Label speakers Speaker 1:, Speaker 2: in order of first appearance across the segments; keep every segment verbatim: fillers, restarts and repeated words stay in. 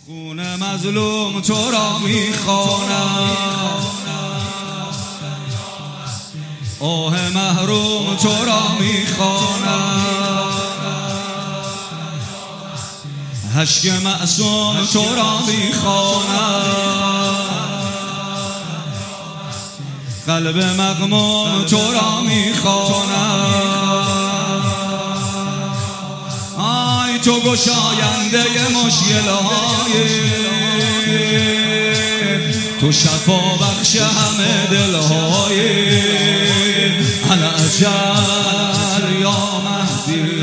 Speaker 1: خون مظلوم تو را میخوانم، آه محروم تو را میخوانم، اشک معصوم تو را میخوانم، قلب مغموم تو را میخوانم. آی تو گشاینده مشکل‌های، تو شفا بخش همه دل‌های، انا اجل یا مهدی.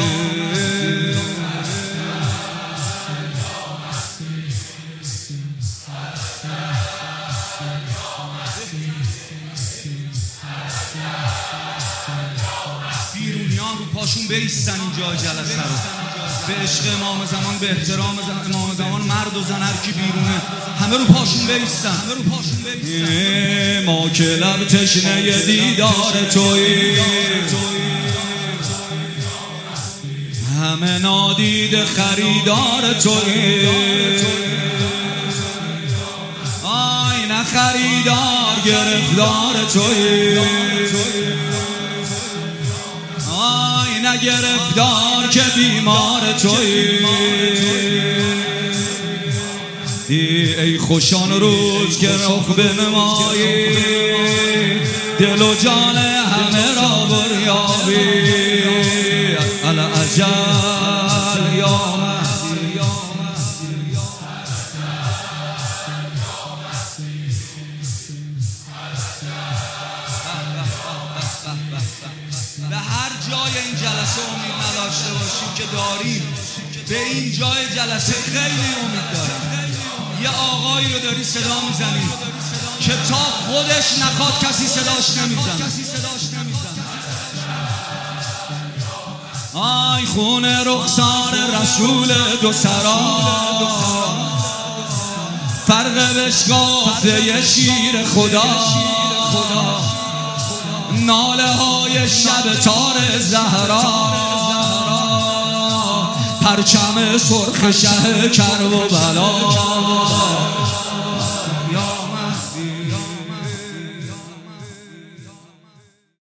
Speaker 1: بیرونیان رو پاشون بیستن اینجا جلسه رو، به عشق امام زمان، به احترام امام زمان، مرد و زن هر کی بیرونه همه رو پاشون بیستن. ما که لب تشنه دیدار تویی، همه نادیده خریدار تویی. آی نه خریدار گرفتار تویی، آی نه گرفتار که بیمار تویی. ای خوشان روز که رخ بنمایی، دل و جان همه را بریابی، الا اجل یا مهدی. به هر جای این جلسه امید نداشته باشیم که داریم، به این جای جلسه خیلی امید دارم. یه آقایی رو داری صدا میزنی که تا خودش نخواد کسی صداش نمیزنه. آی خون رخسار رسول دو سرا، فرق بشکافته ی شیر خدا، ناله های شب تار زهرا، پرچم سرخ شه کرب و بلا.